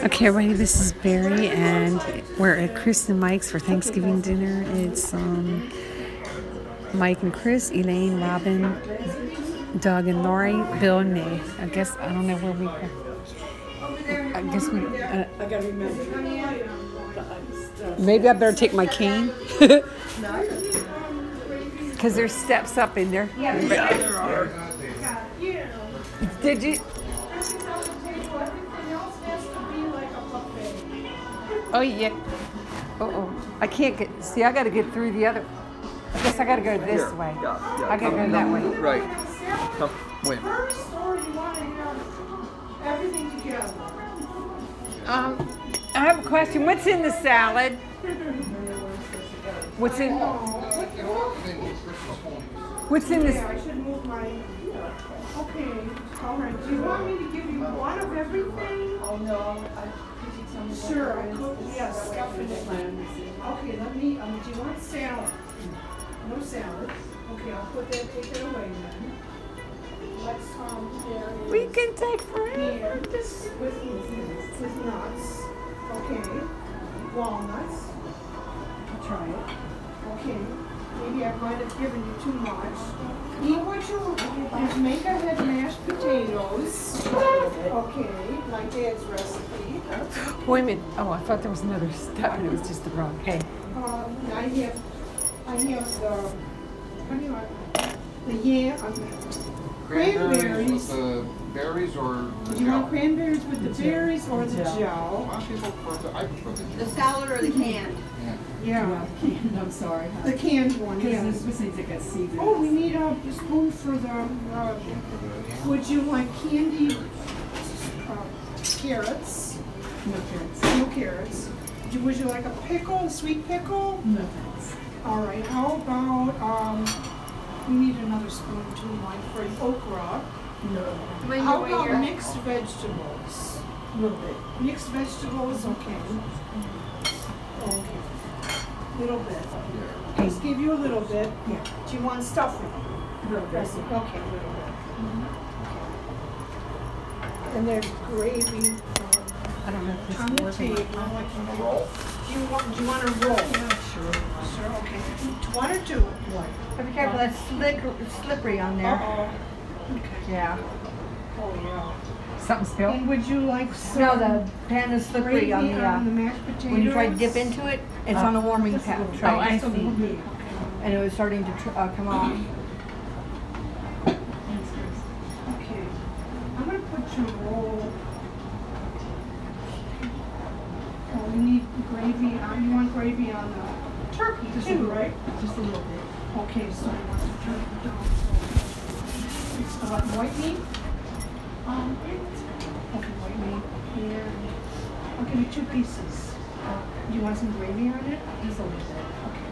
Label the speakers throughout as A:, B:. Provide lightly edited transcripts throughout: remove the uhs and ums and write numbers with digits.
A: Okay, everybody, this is Barry, and we're at Chris and Mike's for Thanksgiving dinner. It's Mike and Chris, Elaine, Robin, Doug and Lori, Bill and me. I don't know where we go. I guess we. Maybe I better take my cane. Because there's steps up in there. Yeah, there are. Did you? Oh, yeah. Uh-oh. I can't get... See, I got to get through the other... I guess I got to go this way.
B: Yeah.
A: I got to go that way.
B: Right. Come. Wait.
C: First, or you want to have everything together?
A: I have a question. What's in the salad? What's in... What's in this?
C: I should move my... Okay. All right. Do you want me to give you one of everything?
D: Oh, no.
C: Sure, I could, yes, definitely. Okay, let me, do you want salad? No salad. Okay, I'll take it away then. Let's, there
A: We
C: is
A: can take forever.
C: pears with nuts. Okay. Walnuts. I'll try it. Okay. Maybe I might have given you too much. Eat what you make ahead mashed potatoes. Okay, like Dad's recipe.
A: Wait a minute. Oh, I thought there was another step and it was just the wrong. Okay.
C: I have the, what do you want? The cranberries.
E: With the berries or the
C: Do you want cranberries with the berries or the gel?
E: Why don't you go for I prefer the
D: The
E: gel.
D: salad or the canned?
C: Yeah,
D: I'm sorry.
C: the canned one, yes.
D: This needs to get seasoned.
C: Oh, we need a spoon for the, would you like candied carrots?
D: No carrots.
C: No carrots. Would you like a pickle, a sweet pickle?
D: No thanks.
C: All right, how about, we need another spoon too, Mike, for okra.
D: No.
C: How about mixed vegetables?
D: A little bit.
C: Mixed vegetables, okay. Okay. Little bit. Just give you a little bit.
D: Yeah.
C: Do you want stuffing?
D: A little bit.
C: Okay, a little bit. Okay. And there's gravy.
A: I don't know if this
C: On
A: is
C: the
A: working.
C: table.
E: Roll?
C: Do you want a roll?
D: Yeah, sure.
C: Sure, okay. One or two?
D: What? Be careful, that's slippery on there.
C: Uh-oh. Okay.
D: Yeah.
C: Oh, yeah.
A: Something spilled?
C: And would you like some
D: No, the pan is slippery
C: gravy
D: on the,
C: mashed potatoes?
D: when you try to dip into it, it's on a warming tray.
A: Oh, I see.
D: And it was starting to come off.
C: Okay. I'm gonna put your roll. Oh, we need gravy. You want gravy on the turkey too, right?
D: Just a little bit.
C: Okay, so I want the turkey down. It's white meat? Okay, white meat. And I'll give you 2 pieces. Do you want some gravy on it?
D: Just a little bit.
C: Okay.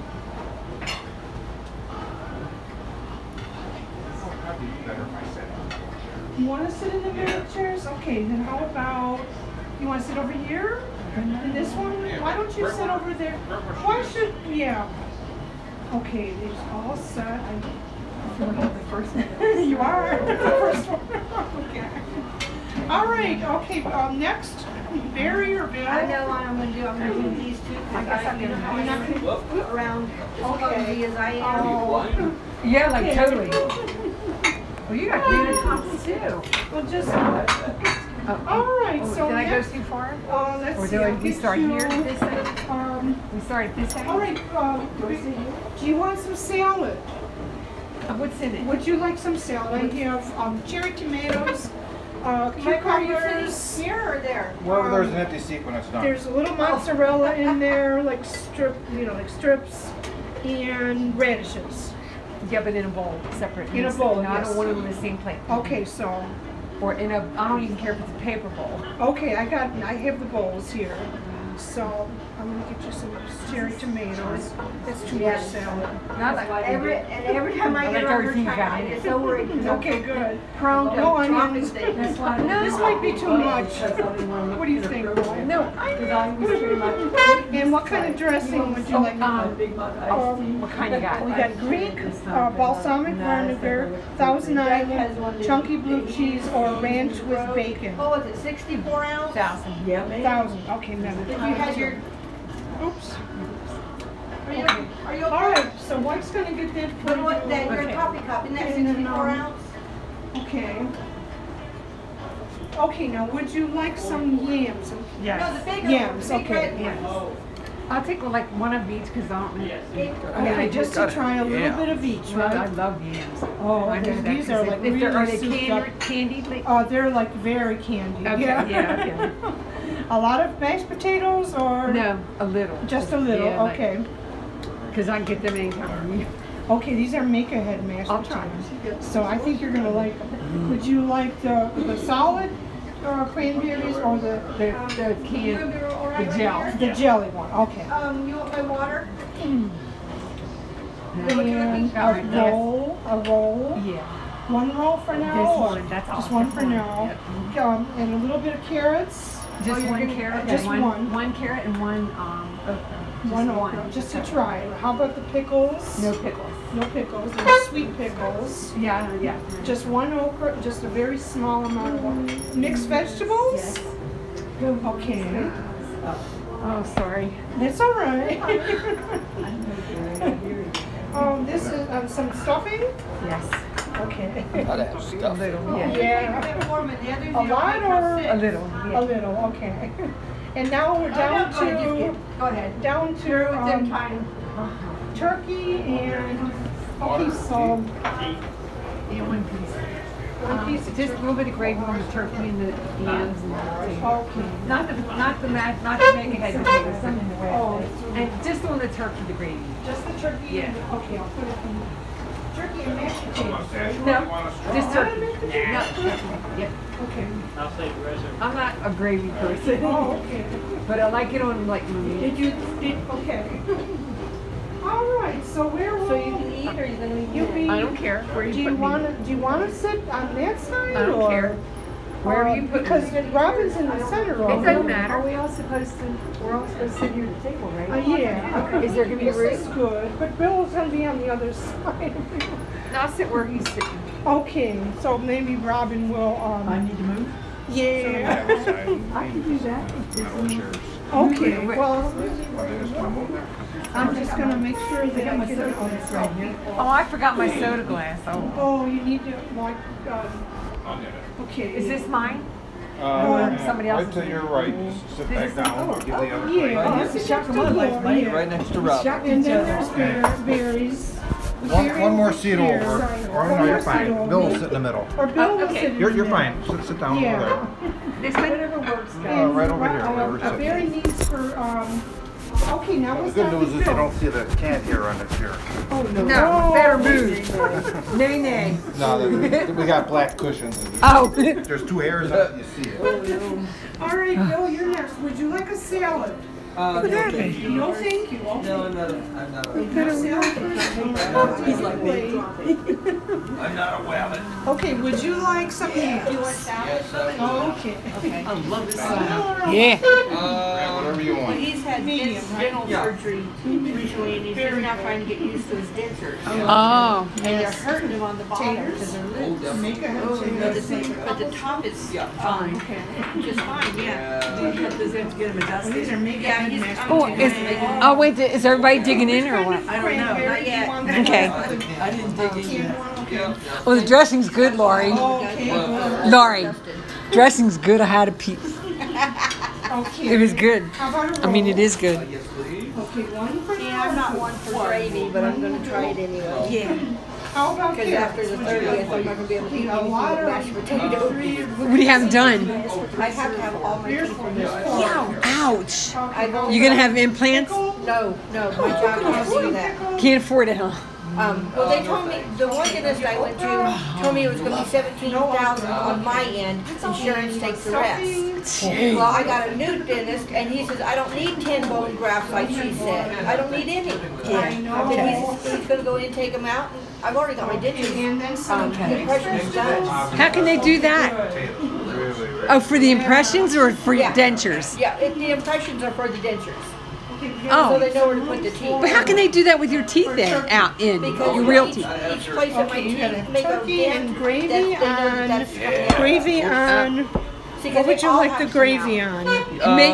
E: I'd be better if I sat on that chair.
C: You want to sit in the middle chairs? Okay, then how about, you want to sit over here? In this one? Why don't you sit over there? Why should, yeah. Okay, these all set. I feel like I'm the first one. You are the first one. Okay. All right, okay, next, Barry or Bill?
D: I know what I'm gonna do. I'm gonna do these two. I guess I'm gonna
C: You're not gonna-
D: around as
C: Okay.
D: clumsy as I am.
C: Oh,
A: Yeah, like
C: Okay.
A: totally. Well, you got granite tops too.
C: well, just,
A: Oh,
C: all right, so
A: did I go
C: next,
A: too far?
C: let's
A: Or
C: see.
A: do
C: I'll
A: we
C: get
A: start
C: you,
A: here? This end? We start this end?
C: all right, do you want some salad?
A: What's in it?
C: Would you like some salad? I have cherry tomatoes, cucumbers.
D: Here or there?
E: Wherever there's an empty seat when it's done.
C: There's a little mozzarella in there, like strips, and radishes.
A: Yeah, but in a bowl, separate.
C: In a bowl,
A: No, I
C: yes.
A: don't want them in the same plate.
C: Okay, so,
A: Or in a, I don't even care if it's a paper bowl.
C: okay, I have the bowls here. So, I'm gonna get you some cherry tomatoes. That's too much salad.
A: Not like
D: Every time I
A: I
D: get
A: like
D: over
A: everything you
D: time,
A: got
D: I
A: in
D: get
A: it.
D: so worried. 'Cause I'm
C: Okay, good.
D: prone to
C: No onions.
D: dropping things.
C: This might be too much. What do you think, Roy?
A: No, No,
C: And what kind of dressing would you like?
A: what kind you got?
C: We got Greek, balsamic vinegar, Thousand Island, chunky blue cheese, or ranch with bacon.
D: Oh, is it 64 ounce?
C: 1,000. Okay, ma'am.
D: If you had your,
C: Oops.
D: are you okay?
C: All right. So Mike's gonna get that for
D: What, that, your
C: you.
D: coffee cup, isn't that
C: And then,
D: 64 ounce?
C: Okay. Okay. Now, would you like some yams?
D: No,
A: Yes.
D: the bigger
C: Yams,
D: one, the big
C: okay,
D: red
C: yes.
D: one.
A: I'll take like one of each because I don't know.
C: Okay, just to try a little bit of each,
A: I
C: right?
A: love yams.
C: Oh,
A: I know
C: okay,
A: that
C: these
A: 'cause
C: are
A: if
C: like
A: they're, are
C: really
A: they
C: souped up.
A: candied? Like,
C: Oh, they're like very candy.
A: okay, yeah.
C: A lot of mashed potatoes or?
A: No, a little.
C: Just a little,
A: Yeah, like-
C: okay.
A: Because I get them anytime.
C: Okay, these are make-ahead mashed
A: I'll try.
C: potatoes. So I think you're gonna like them. Would you like the solid cranberries or the
A: The gel.
C: the jelly one? Okay.
D: You want my water?
C: And
A: Alright, yes.
C: a roll.
A: Yeah.
C: One roll for now?
A: Just
C: or
A: one, that's all.
C: Just one
A: Just
C: for
A: one,
C: now. And a little bit of carrots.
A: Just one carrot.
C: Just
A: and
C: one.
A: One carrot and one okra.
C: One okra, just to try it. How about the pickles?
A: No pickles.
C: No pickles. They're sweet pickles.
A: Yeah, yeah.
C: Just one okra, just a very small amount of okra. Mixed vegetables?
A: Yes.
C: Okay.
A: Oh, sorry.
C: That's all right. This is some stuffing?
A: Yes.
C: Okay.
B: Gotta have stuff.
A: Yeah.
C: Yeah.
D: A bit more, but the others,
C: A
D: you don't
C: lot
D: make
C: or-
D: real sick.
A: A little.
C: A
A: Yeah.
C: little, okay. And now we're down
D: Go ahead,
C: to,
D: go ahead.
C: down
D: You're
C: to
D: within time.
C: turkey and, okay, so
A: Yeah, one piece.
C: one piece of
A: Just a
C: turkey.
A: little bit of gravy on the turkey and the yams and the potatoes.
C: Okay.
A: Not the make ahead potatoes.
C: Oh,
A: And just on the turkey, the gravy.
C: just the turkey?
A: Yeah.
C: Okay, I'll put it in. Turkey and mashed potatoes, right?
A: No, just turkey. No, yeah.
C: Okay.
A: I'm not a gravy person,
C: Oh, okay.
A: but I like it on like my meat.
C: Okay. All right, so where will
D: So you can eat or you gonna leave
C: you
D: it?
C: be?
A: I don't care where
C: Do
A: you
C: you
A: put me.
C: wanna sit on that side?
A: I don't
C: or-
A: care. Wherever you put me.
C: Because Robin's in the center of
A: It doesn't matter.
F: Are we all supposed to, we're all supposed to sit here at the table, right?
C: Yeah.
A: Is there gonna be
C: This
A: room?
C: is good, but Bill's gonna be on the other side.
A: No, I'll sit where he's sitting.
C: Okay, so maybe Robin will,
F: need to move?
C: yeah.
F: I can do that.
C: Okay, well,
E: Just wanna move there.
C: I'm just gonna make sure that I get it.
F: Right here.
A: Oh, I forgot my soda glass. Oh.
C: Oh, you need to, like,
E: I'll get it.
C: okay.
A: Is this mine? Somebody
E: Right
A: else's.
E: to your right, just sit back down, I'll give the other plate.
C: Yeah, this is just a little, yeah.
B: Right next to Rob.
C: And then there's berries.
E: One more seat over.
C: Berries.
E: Or no, you're fine. Bill will sit in the middle.
C: Or Bill will
A: okay.
C: sit in
E: You're
C: the
E: fine. Sit down over
C: Yeah.
E: there.
A: This one?
F: Whatever works, guys.
C: And
E: Right over here,
C: a
E: wherever it's
C: berry
E: sitting.
C: needs for, okay, now
E: The
C: let's
E: good
C: start
E: news
C: with
E: is you
C: Bill.
E: don't see the cat here on this chair.
C: Oh, no.
A: No, better move. Nay, nay.
E: No, we got black cushions.
A: Oh.
E: There's two hairs on it, you see it.
C: All right, Bill, you're next. Would you like a salad?
B: No, thank you.
C: No, thank you. Okay.
B: No, I'm not a
C: Get a salad.
B: He's like me. I'm not a wabbit.
C: Okay, would you like some yams?
D: You want salad?
C: Oh, okay.
B: I love this song.
A: Yeah.
E: Whatever you want.
D: He's had
C: Medium, right?
D: dental surgery recently and he's just now trying to get used to his dentures.
A: Oh.
D: And they're hurting him on the bottom because they're loose.
C: Make a
D: But
C: potatoes.
D: the top is fine,
C: Okay.
D: just fine, yeah.
F: Do you have to get him adjusted?
C: These are make
D: Yeah,
C: ahead
D: he's.
C: mashed
A: Oh, oh wait, is everybody digging in or what?
D: I don't know, not yet.
A: Okay.
B: I didn't dig in yet.
C: Okay.
A: Well, the dressing's good, Laurie.
C: Okay, good.
A: Laurie, dressing's good. I had a piece.
C: Okay.
A: It was good.
C: How about a roll?
A: I mean, it is good.
B: Yes, please.
C: Okay, one for
D: Yeah, I'm not one for gravy, but I'm gonna try it anyway.
A: Yeah.
C: How about
D: Because
C: carrots?
D: after the 30th, I'm not gonna be able to eat
C: A
D: anything
C: lot
D: but
C: of
D: mashed potatoes.
A: What do you have done?
D: I have to have all my teeth removed.
A: Ouch.
D: I go.
A: You gonna have implants?
D: No, my job can't do that.
A: Can't afford it, huh?
D: Well, they told me, the one dentist I went to told me it was gonna be 17,000 on my end, insurance takes the rest. Well, I got a new dentist, and he says, I don't need 10 bone grafts like she said. I don't need any.
C: I know.
D: He's gonna go in and take them out, and I've already got my dentures.
C: And then some.
D: Impressions done.
A: How can they do that?
E: Really,
A: Oh, for the impressions or for
D: Yeah.
A: dentures?
D: Yeah, the impressions are for the dentures, so
A: Oh,
D: they know where to put the teeth.
A: but how can they do that with your teeth then out in
D: Because
A: your real
D: each,
A: teeth?
D: each place that my
C: Okay, you got
D: teeth
C: a
D: make a
C: turkey
D: dent,
C: and gravy
D: they know that
C: on-
D: that's coming out.
C: Gravy on.
D: See, 'cause
C: What would
D: they
C: you
D: all
C: like
D: have
C: the
D: to come
C: gravy
D: out.
C: on?
A: Make